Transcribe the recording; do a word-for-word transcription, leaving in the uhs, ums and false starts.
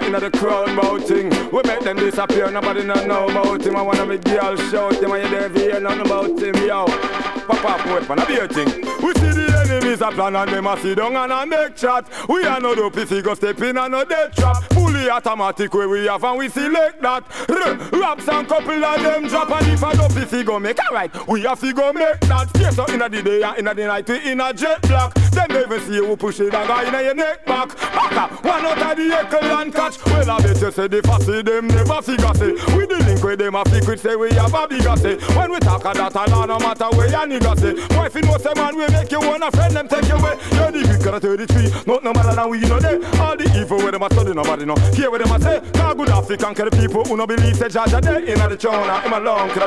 in the crowd boating. We make them disappear, nobody not know about him. I wanna make girl shout him and you never hear nothing about him, yo. Pop up weapon, a beer thing. We see the enemies a plan and them a sit down and a make chat. We are no dopey figure step in and no dead trap. Fully automatic where we have and we select that. Raps and couple of them drop and if a dopey figure make a right, we have figure make that. Yes, up in the day and in the night we in a jet black. Them never see you push it and go in your neck back. Baka, one out of the echo and catch. Well I bet you say the fussy them never figure say. We the link with them a figure say we have a bigger say. When we talk of that a law no matter where you nigga say. Boy if you know say man we make you one a friend them take you away. You're the big of thirty-three, not no matter than we know they. All the evil where them a study nobody know. Hear what them a say. Now good African care people who no believe say Jaja day in the China. I'm alone.